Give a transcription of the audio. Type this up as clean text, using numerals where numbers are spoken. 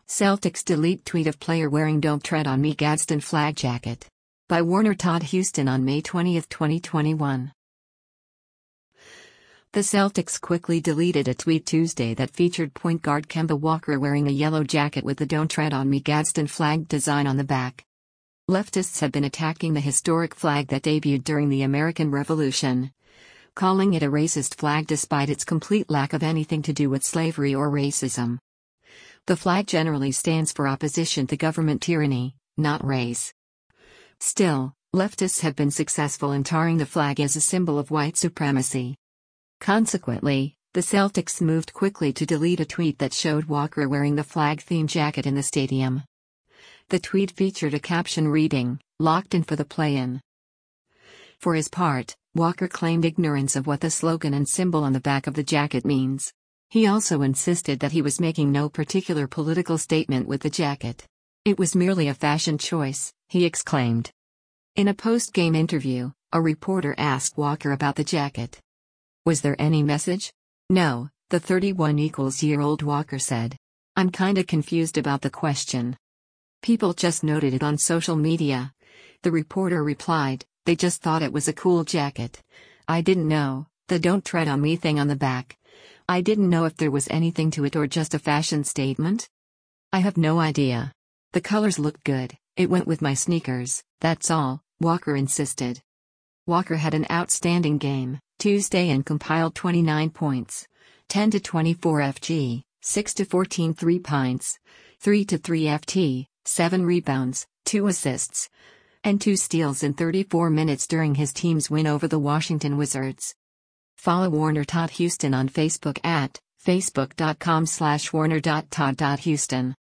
Celtics delete tweet of player wearing "Don't Tread on Me" Gadsden flag jacket. By Warner Todd Houston on May 20, 2021. The Celtics quickly deleted a tweet Tuesday that featured point guard Kemba Walker wearing a yellow jacket with the "Don't Tread on Me" Gadsden flag design on the back. Leftists have been attacking the historic flag that debuted during the American Revolution, calling it a racist flag despite its complete lack of anything to do with slavery or racism. The flag generally stands for opposition to government tyranny, not race. Still, leftists have been successful in tarring the flag as a symbol of white supremacy. Consequently, the Celtics moved quickly to delete a tweet that showed Walker wearing the flag-themed jacket in the stadium. The tweet featured a caption reading, "Locked in for the play-in." For his part, Walker claimed ignorance of what the slogan and symbol on the back of the jacket means. He also insisted that he was making no particular political statement with the jacket. "It was merely a fashion choice," he exclaimed. In a post-game interview, a reporter asked Walker about the jacket. "Was there any message?" "No," the 31-year-old Walker said. "I'm kinda confused about the question. People just noted it on social media." The reporter replied, "They just thought it was a cool jacket. I didn't know, the 'Don't Tread on Me' thing on the back. I didn't know if there was anything to it or just a fashion statement. I have no idea. The colors looked good, it went with my sneakers, that's all," Walker insisted. Walker had an outstanding game Tuesday and compiled 29 points, 10 to 24 FG, 6 to 14 3-points, 3 to 3 FT, 7 rebounds, 2 assists, and 2 steals in 34 minutes during his team's win over the Washington Wizards. Follow Warner Todd Houston on Facebook at facebook.com/warner.todd.houston.